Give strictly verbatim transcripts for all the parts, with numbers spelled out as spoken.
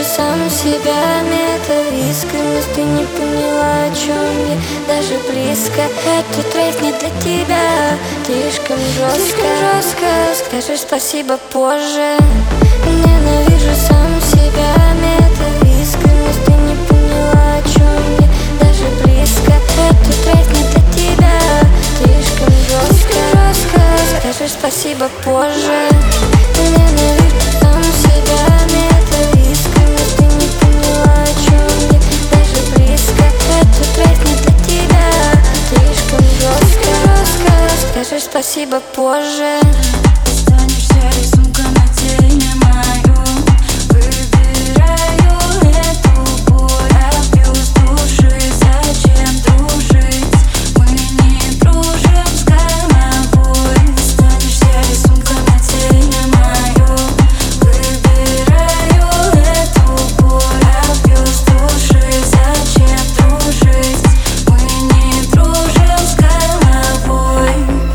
сам себя, метод искренность. Ты не поняла, о чем я, даже близко. Этот трек не для тебя, слишком жестко, жестко. Скажешь спасибо позже. Ненавижу сам себя, метод искренность. Ты не поняла, о чем я, даже близко. Этот трек не для тебя, слишком жестко, жестко. Скажешь спасибо позже. Ненавижу сам себя, метод искренность. Ты не поняла, о чем я, даже близко. Этот трек не для тебя, слишком жестко, жестко. Скажешь спасибо позже. Останешься рисунком на теме моем. Выбираю эту боль, обью с души. Зачем дружить? Мы не дружим с головой. Останешься рисунком на теме моем. Выбираю эту боль, обью с души. Зачем дружить? Мы не дружим с головой.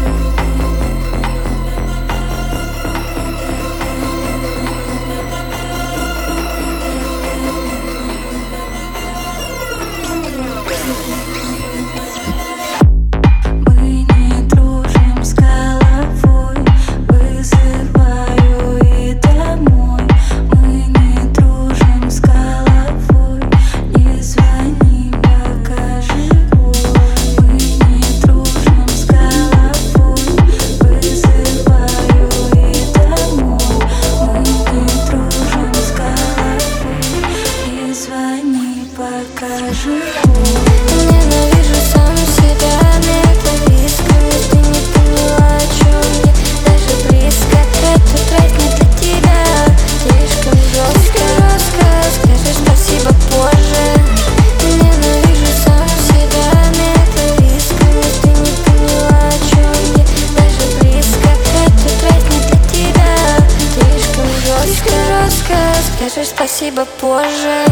Мы не дружим с головой. Вызываю и домой. Мы не дружим с головой. Не звони, пока живой. Мы не дружим с головой. Вызываю и домой. Мы не дружим с головой. Не звони, пока живой. Ненавижу сам себя, метод искренность. Ты не поняла, о чем я, даже близко. Этот трек не для тебя, слишком жестко, жестко. Скажешь спасибо позже. Ненавижу сам себя, метод искренность. Ты не поняла, о чем я, даже близко. Этот трек не для тебя, слишком жестко, жестко. Скажешь спасибо позже.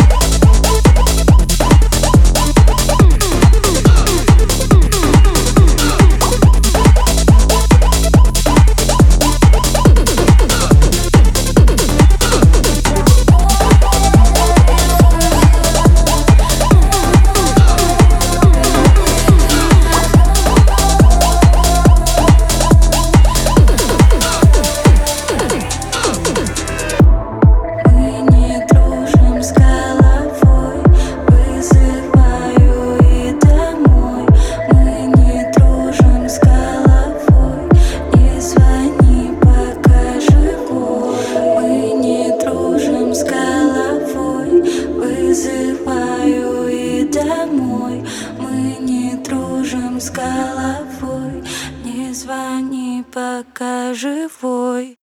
Мы не дружим с головой. Вызываю и домой. Мы не дружим с головой. Не звони, пока живой. Мы не дружим с головой. Вызываю и домой. Мы не дружим с головой. Не звони, пока живой.